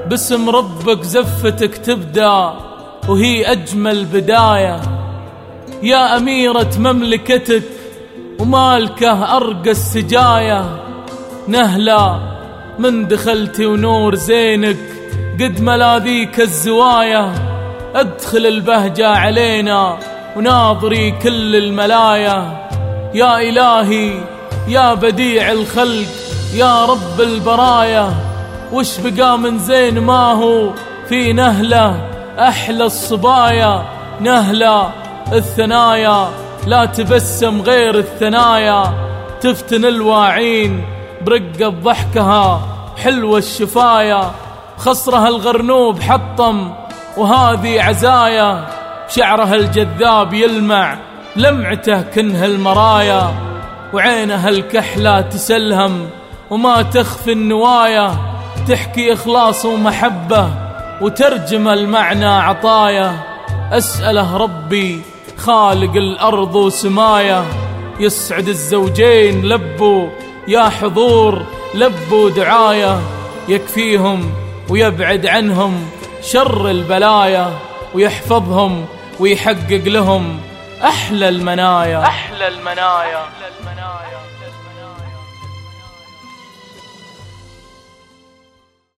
باسم ربك زفتك تبدأ وهي أجمل بداية. يا أميرة مملكتك ومالكه أرقى السجايا، نهلا من دخلتي ونور زينك قد ملاذيك الزوايا. أدخل البهجة علينا وناظري كل الملايا. يا إلهي يا بديع الخلق يا رب البرايا، وش بقى من زين ما هو في نهلة أحلى الصبايا. نهلة الثنايا لا تبسم غير الثنايا، تفتن الواعين برقة ضحكها حلوة الشفايا. خصرها الغرنوب حطم وهذه عزايا، شعرها الجذاب يلمع لمعته كنه المرايا. وعينها الكحلة تسلهم وما تخفي النوايا، تحكي إخلاص ومحبة وترجم المعنى عطايا. أسأله ربي خالق الأرض وسمايا، يسعد الزوجين لبوا يا حضور لبوا دعايا. يكفيهم ويبعد عنهم شر البلايا، ويحفظهم ويحقق لهم أحلى المنايا.